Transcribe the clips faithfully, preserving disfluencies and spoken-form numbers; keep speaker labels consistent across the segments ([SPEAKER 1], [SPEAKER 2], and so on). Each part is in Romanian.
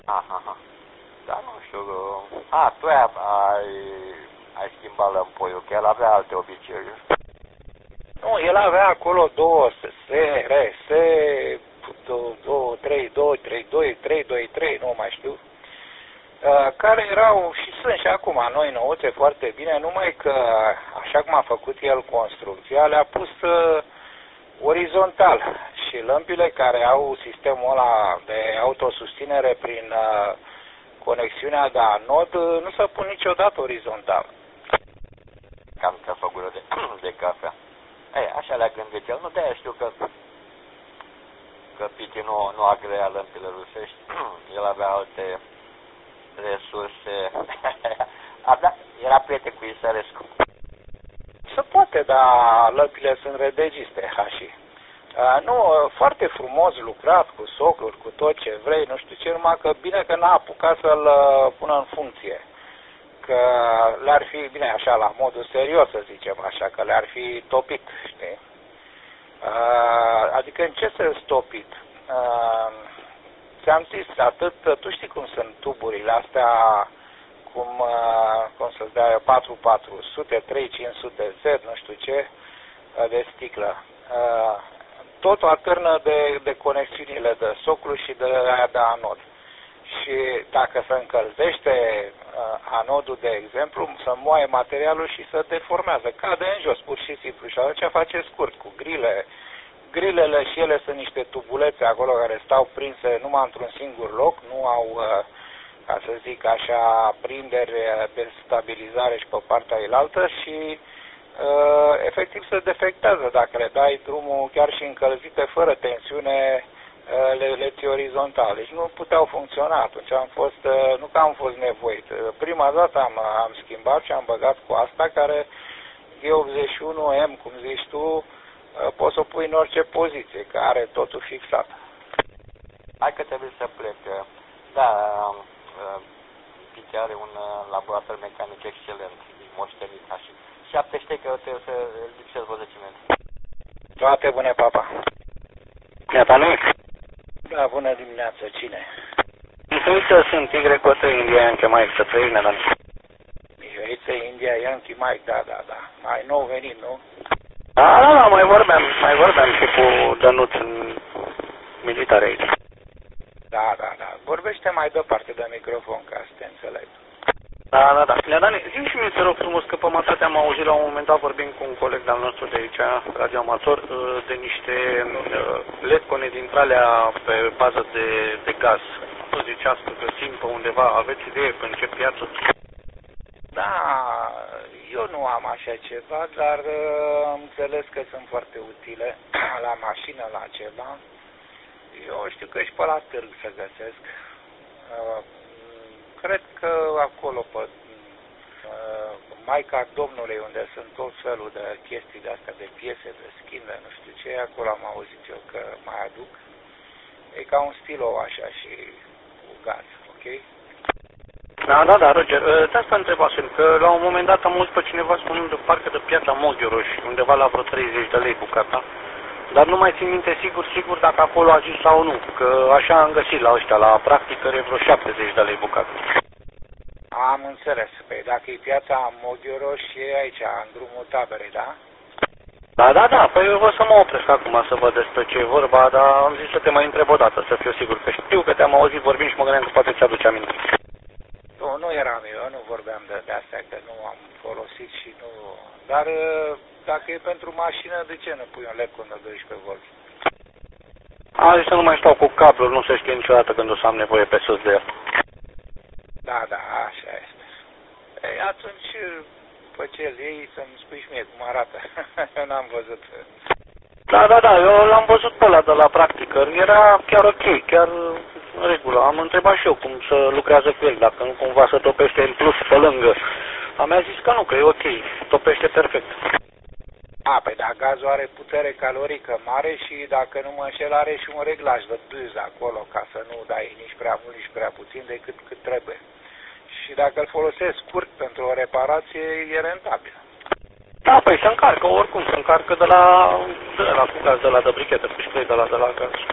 [SPEAKER 1] Aha, aha. Da, nu știu. A, tu ai, ai, ai schimbat lămpoiul, că el avea alte obiceiuri.
[SPEAKER 2] Nu, el avea acolo două S, R, S, doi, trei, doi, trei, doi, trei, doi, trei, nu mai știu, care erau și sunt și acum noi nouțe foarte bine, numai că așa cum a făcut el construcția, le-a pus orizontal și lămpile care au sistemul ăla de autosustinere prin conexiunea de anod nu se pun niciodată orizontal.
[SPEAKER 1] Cam ca făgură de, de cafea. Ei, așa le-a gândit el, nu de-aia știu că că Piti nu, nu agrea lămpile rusești, el avea alte resurse. Avea, era prieten cu Isărescu.
[SPEAKER 2] Se poate, dar lămpile sunt redegiste, hași. Uh, nu, foarte frumos lucrat, cu socluri, cu tot ce vrei, nu știu ce, numai că bine că n-a apucat să-l uh, pună în funcție. Că le-ar fi, bine, așa, la modul serios, să zicem așa, că le-ar fi topit, știi? Uh, adică în ce sens topit? Uh, ți-am zis, atât, tu știi cum sunt tuburile astea, cum, uh, cum să-ți dea patru patru sute, trei cinci sute Z, nu știu ce, uh, de sticlă. Uh, totul atârnă de, de conexiunile de soclu și de aia de anod. Și dacă se încălzește uh, anodul, de exemplu, să moaie materialul și să deformează, cade în jos, pur și simplu. Și atunci face scurt, cu grile. Grilele și ele sunt niște tubulețe acolo care stau prinse numai într-un singur loc, nu au, uh, ca să zic așa, prinderi de stabilizare și pe partea elaltă și uh, efectiv se defectează dacă le dai drumul chiar și încălzite, fără tensiune, le, le ții orizontal. Deci nu puteau funcționa. Atunci am fost, nu că am fost nevoit. Prima dată am, am schimbat și am băgat cu asta care G optzeci și unu M, cum zici tu, poți să o pui în orice poziție, că are totul fixat.
[SPEAKER 1] Hai că trebuie să plec. Da, Piti are un laborator mecanic excelent, moștenit așa. Și aptește că trebuie să lipsesc vreo zece minute.
[SPEAKER 2] Toate bune, papa.
[SPEAKER 3] Neata, nu?
[SPEAKER 2] Da, bună dimineața, cine?
[SPEAKER 3] Mihăiță, sunt Y-Cotă, India, Yankee Mike, să trăiești, Neata.
[SPEAKER 2] Mihăiță, India, Yankee Mike, da, da, da. Mai nou venit, nu?
[SPEAKER 3] Da, da, da, mai vorbeam, mai vorbeam și cu Dănuț în militare aici.
[SPEAKER 2] Da, da, da. Vorbește mai departe de microfon, ca să te înțeleg.
[SPEAKER 3] Da, da, da. Neadane, zi și mie, te rog frumos, că pe masă am auzit la un moment dat vorbind cu un coleg de-al nostru de aici, radioamator, de niște L E D cone dintre pe bază de, de gaz. Nu ziceați că găsim pe undeva, aveți idee pe în ce piață?
[SPEAKER 2] Da, eu nu am așa ceva, dar uh, am înțeles că sunt foarte utile la mașină, la ceva. Eu știu că și pe la târg se găsesc. Uh, cred că acolo pe uh, Maica Domnului, unde sunt tot felul de chestii de astea, de piese, de schimb, de nu știu ce, acolo am auzit eu că mai aduc. E ca un stilou așa și cu gaz, ok?
[SPEAKER 3] Da, da, da, Roger, de asta întrebasem, că la un moment dat am auzit pe cineva spunând de parcă de Piața Moghioroș, undeva la vreo treizeci de lei bucata, dar nu mai țin minte sigur, sigur dacă acolo a zis sau nu, că așa am găsit la ăștia, la practică, vreo șaptezeci de lei bucata.
[SPEAKER 2] Am înțeles, păi dacă e Piața Moghioroș, e aici, în drumul taberei, da?
[SPEAKER 3] Da, da, da, păi eu vă să mă opresc acum să văd despre ce e vorba, dar am zis să te mai întreb o dată, să fiu sigur, că știu că te-am auzit vorbind și mă gândeam că poate ți-aduce aminte.
[SPEAKER 2] Nu, nu eram eu, nu vorbeam de, de astea, că nu am folosit și nu... Dar dacă e pentru mașină, de ce nu pui un L E D de doisprezece volți?
[SPEAKER 3] Azi să nu mai stau cu cabluri, nu se știe niciodată când o să am nevoie pe sus de el.
[SPEAKER 2] Da, da, așa este. Ei, atunci, pe ce îl iei, să-mi spui și mie cum arată. Eu n-am văzut.
[SPEAKER 3] Da, da, da, eu l-am văzut pe ăla de la practică, era chiar ok, chiar în regulă. Am întrebat și eu cum să lucrează cu el, dacă nu cumva să topește în plus pe lângă. A mi-a zis că nu, că e ok, topește perfect.
[SPEAKER 2] A, păi da, gazul are putere calorică mare și dacă nu mă înșel are și un reglaj de buz acolo ca să nu dai nici prea mult, nici prea puțin decât cât trebuie. Și dacă îl folosesc scurt pentru o reparație, e rentabil.
[SPEAKER 3] Da, păi se încarcă, oricum se încarcă de la, de la cu gaz, de la de brichetă, cu spray de la de la gaz.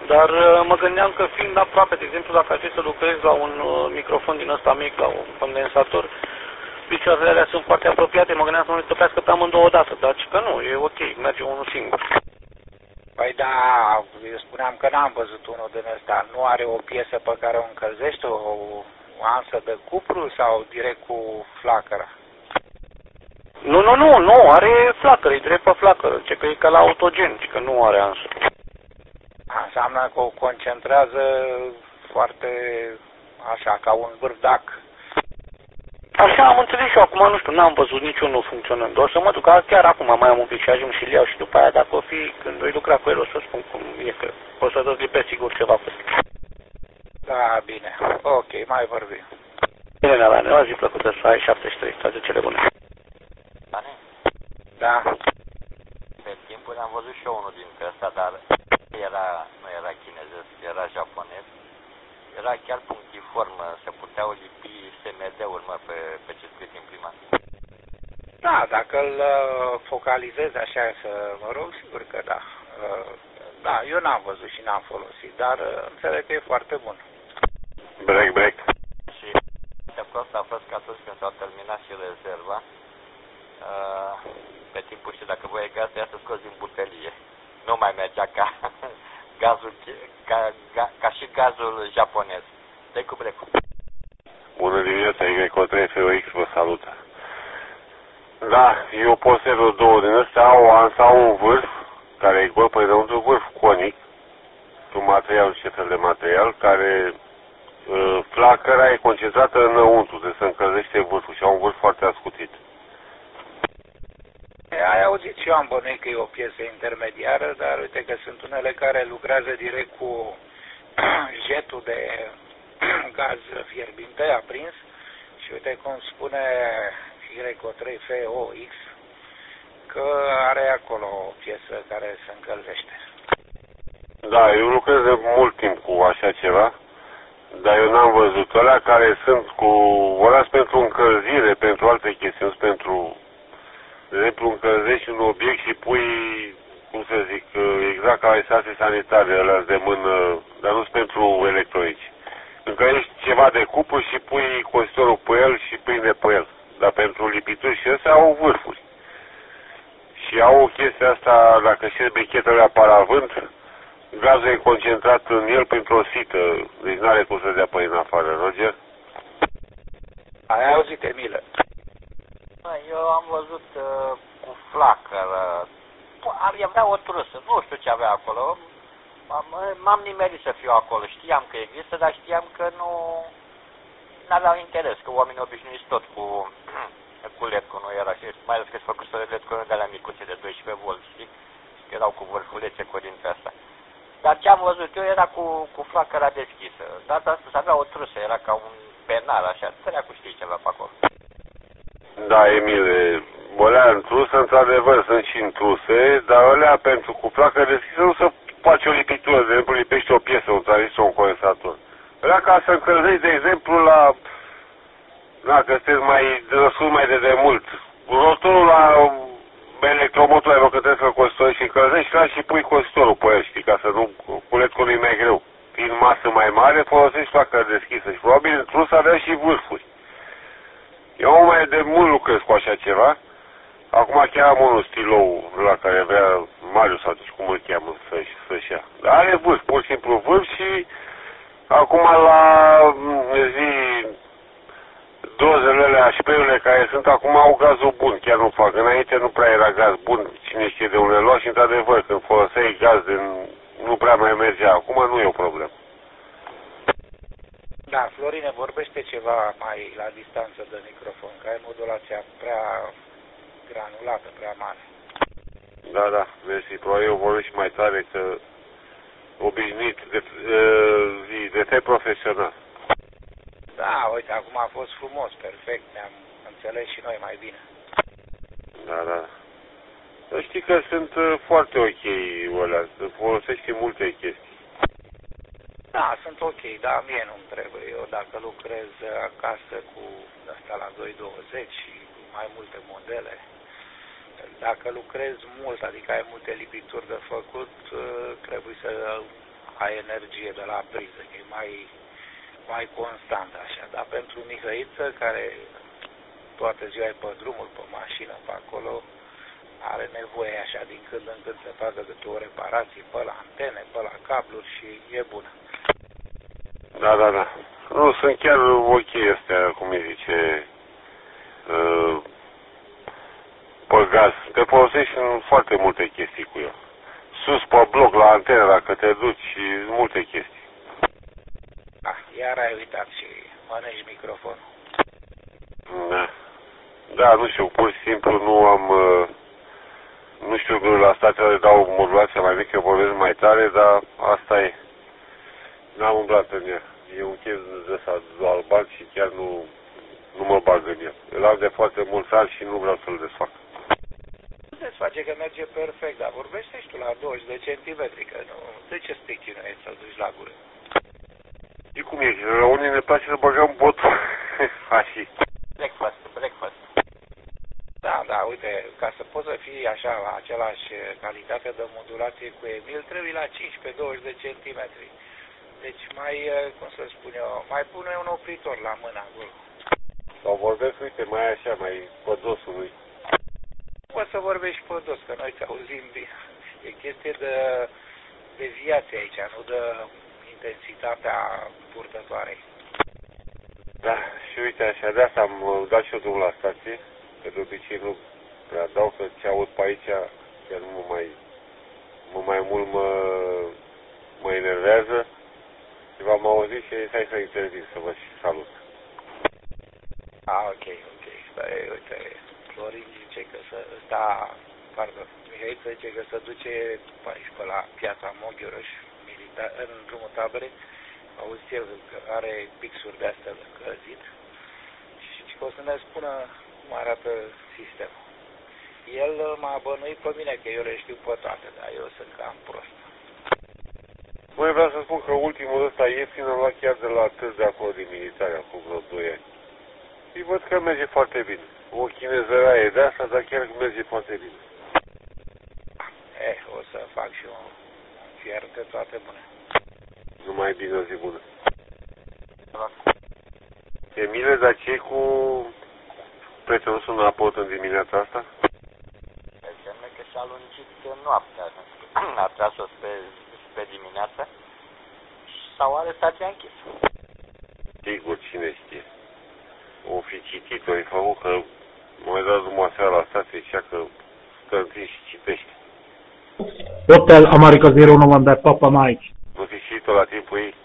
[SPEAKER 3] Dar uh, mă gândeam că fiind aproape, de exemplu, dacă ar fi să lucrez la un uh, microfon din ăsta mic, la un condensator, picioarele alea sunt foarte apropiate, mă gândeam să nu le topească pe amândouă odată, dar că nu, e ok, merge unul singur.
[SPEAKER 2] Păi da, eu spuneam că n-am văzut unul din ăsta. Nu are o piesă pe care o încălzește, o, o ansă de cupru sau direct cu flacăra?
[SPEAKER 3] Nu, nu, nu, nu, are flacără, e direct pe flacără, ce că e ca la autogen, că nu are ansă.
[SPEAKER 2] Înseamnă că o concentrează foarte așa, ca un bârdac.
[SPEAKER 3] Așa am înțeles și eu, acum nu știu, n-am văzut niciunul funcționând. O să mă duc, chiar acum mai am un pic și ajung și-l iau și după aia, dacă o fi, când voi lucra cu el, o să spun cum e, că o să dă pe sigur ceva pe.
[SPEAKER 2] Da, bine, ok, mai vorbim.
[SPEAKER 3] Bine, la ne, o zi plăcută să ai șaptezeci și trei, toate cele bune.
[SPEAKER 1] Bine?
[SPEAKER 2] Da.
[SPEAKER 1] Pe timpuri am văzut și eu unul dintre ăsta, dar era, nu era chinezesc, era japonez. Era chiar punctiform, se puteau lipi S M D-uri, mă, pe, pe circuit imprimant.
[SPEAKER 2] Da, dacă îl uh, focalizezi așa, să mă rog, sigur că da. Uh, da, eu n-am văzut și n-am folosit, dar uh, înțeleg că e foarte bun.
[SPEAKER 3] Break, break.
[SPEAKER 1] Și de prost a fost că atunci când s-au terminat și rezerva, uh, pe timpul și dacă voie gaz, ea să scoți din butelie. Nu mai mergea ca gazul, ca, ca, ca și gazul japonez. Dai cu break.
[SPEAKER 4] Bună dimineața, Y O trei F O X vă salută. Da, eu posed două din astea, au ans, au un vârf, care e gol pe înăuntru, vârf conic, cu material, ce fel de material, care uh, flacăra e concentrată înăuntru, de se încălzește vârful și au un vârf foarte ascuțit.
[SPEAKER 2] Ai auzit și eu am bănuit că e o piesă intermediară, dar uite că sunt unele care lucrează direct cu jetul de gaz fierbinte aprins și uite cum spune Y O trei F O X că are acolo o piesă care se încălzește.
[SPEAKER 4] Da, eu lucrez de mult timp cu așa ceva, dar eu n-am văzut. Alea care sunt cu... Ăla pentru încălzire, pentru alte chestiuni, pentru... De exemplu, încălzești un obiect și pui, cum să zic, exact ca esase sanitare, alea de mână, dar nu sunt pentru electronici. Încălzești ceva de cupru și pui cositorul pe el și prinde pe el. Dar pentru lipituri și astea au vârfuri. Și au o chestie asta, dacă știi brichetele la paravânt, gazul e concentrat în el printr-o sită, deci n-are cum să dea pe în afară, Roger?
[SPEAKER 2] Ai auzit, Emilă?
[SPEAKER 1] Eu am văzut uh, cu flacără, avea o trusă, nu știu ce avea acolo, m-am nimerit să fiu acolo, știam că există, dar știam că nu n-aveau interes, că oamenii obișnuiți tot cu, cu L E D, nu era, și mai ales că se făcuseră L E D cu de alea micuțe de doisprezece volți, știi, că erau cu vârfulețe cu dintre asta. Dar ce am văzut eu era cu, cu flacăra deschisă, data asta avea o trusă, era ca un penal, așa, tărea cu știi ceva pe acolo.
[SPEAKER 4] Da, Emile, alea întruse, într-adevăr, sunt și întruse, dar alea pentru cu placă deschisă nu se face o lipitură, de exemplu, lipești o piesă, un tranzistor, un condensator. Alea ca să încălzești, de exemplu, la, dacă sunteți mai născut mai de demult, rotorul la electromotor, vă că trebuie să-l costori și încălzești la și pui cositorul pe el, știi, ca să nu, culetul e mai greu. Fiind masă mai mare, folosești placă deschisă și probabil întrus avea și vârfuri. Eu mai de mult lucrez cu așa ceva. Acum chiar am unul stilou la care vrea Marius, sau cum îl cheamă, să-și să ia. Dar are vârf, pur și simplu vârf și acum la zi dozele alea, șperurile care sunt acum au gazul bun, chiar nu fac. Înainte nu prea era gaz bun, cine știe de unde lua și într-adevăr când foloseai gaz din, nu prea mai mergea. Acum nu e o problemă.
[SPEAKER 2] Da, Florine, vorbește ceva mai la distanță de microfon, că ai modulația prea granulată, prea mare.
[SPEAKER 4] Da, da, mersi, probabil eu vorbesc și mai tare că obișnuit de, zi, de te profesional.
[SPEAKER 2] Da, uite, acum a fost frumos, perfect, ne-am înțeles și noi mai bine.
[SPEAKER 4] Da, da. Să știi că sunt foarte ok alea, folosești multe chestii.
[SPEAKER 2] Da, sunt ok, dar mie nu-mi trebuie. Eu dacă lucrez acasă cu asta la doi douăzeci și mai multe modele, dacă lucrez mult, adică ai multe lipituri de făcut, trebuie să ai energie de la priză, că e mai, mai constant așa. Dar pentru Mihăiță, care toată ziua e pe drumul, pe mașină, pe acolo, are nevoie așa din când în când să facă câte o reparație pe la antene, pe la cabluri și e bună.
[SPEAKER 4] Da, da, da. Nu, sunt chiar ok astea, cum îi zice, uh, pe gaz. Te folosești în foarte multe chestii cu el. Sus pe bloc, la antenă, dacă te duci, și multe chestii.
[SPEAKER 2] Ah, iar ai uitat și mănânci microfonul.
[SPEAKER 4] Da. Da, nu știu, pur și simplu nu am... Uh, nu știu, la stația le dau modulația mai mică, vorbesc mai tare, dar asta e. N-am umblat în ea. E un chef de ăsta alban și chiar nu, nu mă bag în el. Îl am de foarte mulți ani și nu vreau să-l desfac.
[SPEAKER 2] Nu desface că merge perfect, dar vorbește și tu la douăzeci de centimetri, că nu... De ce să te chinuiești să-l duci la gură?
[SPEAKER 4] Și cum e? La unii ne place să băgăm botul. Așa.
[SPEAKER 1] Breakfast, breakfast.
[SPEAKER 2] Da, da, uite, ca să poți să fii așa la același calitate de modulație cu Emil, trebuie la cincisprezece douăzeci de centimetri. Deci mai, cum să spun eu, mai pune un opritor la mână acolo.
[SPEAKER 4] Sau vorbesc, uite, mai așa, mai pădosul lui.
[SPEAKER 2] Poți să vorbești pe dos, că noi te auzim bine. E chestie de, de viață aici, nu de intensitatea purtătoarei.
[SPEAKER 4] Da, și uite așa, de asta am dat și eu drumul la stație, că de obicei nu prea dau, că ce aud pe aici chiar nu mă mai, mă mai mult mă, mă enervează. Și v-am auzit și hai să intervin, să vă și salut.
[SPEAKER 2] Ah, ok, ok. Stai, uite, Florin zice că să, da, pardon, Mihăiță zice că se duce pe aici, pe la piața Moghioroș, militar, în drumul tabere. Auzi eu că are pixuri de astea de căzit și că o să ne spună cum arată sistemul. El m-a bănuit pe mine că eu le știu pe toate, dar eu sunt cam prost.
[SPEAKER 4] Băi, vreau să spun că ultimul ăsta ieftin am luat chiar de la târg de acolo din militare, acum vreo doi ani. Și văd că merge foarte bine. O chinezăraie de asta, dar chiar merge foarte bine.
[SPEAKER 2] Eh, o să fac și un fier de toate bune.
[SPEAKER 4] Numai bine, o zi bună. Emile, dar ce cu prietenul sună apot în dimineața asta?
[SPEAKER 1] Înseamnă că și-a lungit noaptea. A tras-o spre, spre dimineață și s-au arestat și-a închis.
[SPEAKER 4] Sigur, cine știe. O fi citit, o fi făcut că m-a dat drumul seara la stație, zicea că stă întâi și citește.
[SPEAKER 5] Hotel America zero November Papa Mike.
[SPEAKER 4] Nu fi citit-o la timpul ei?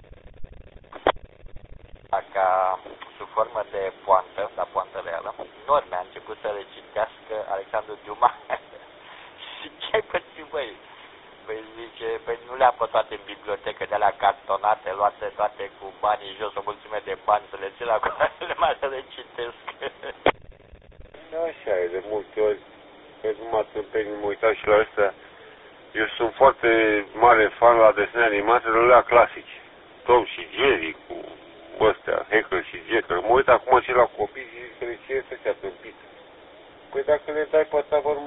[SPEAKER 1] Ca sub formă de poantă, la poantă reală, Norme a început să recitească Alexandru Diuma. Și ce-ai pățit, băi? Păi zice, păi nu le-am pe toate în bibliotecă, de alea cartonate, luate toate cu banii jos, o mulțime de bani, să le țin acolo, le mai să le citesc.
[SPEAKER 4] Așa e, de multe ori, pe numai tâmpenii mă uitam și la ăstea. Eu sunt foarte mare fan la desene animate, de alea clasici. Tom și Jerry, cu ăstea, Heckler și Jekyll. Mă uit acum și la copii și zic că de ce este ăștia tâmpiți. Păi dacă le dai pe tavăr